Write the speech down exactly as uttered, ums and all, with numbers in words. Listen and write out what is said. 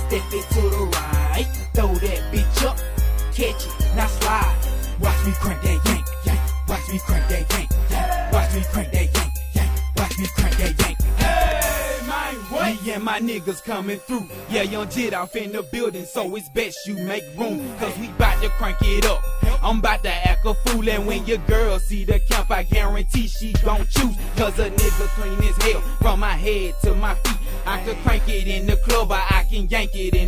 Step it to the right, throw that bitch up, catch it, now slide. Watch me crank that yank, yank. Watch me crank that yank, yank. Watch me crank that yank, yank. Watch me crank that yank. Hey, man, what? Me and my niggas coming through. Yeah, young Jit off in the building, so it's best you make room, cause we bout to crank it up. I'm bout to act a fool, and when your girl see the camp, I guarantee she gon' choose. Cause a nigga clean as hell, from my head to my feet. I could crank it in the club, or I can yank it in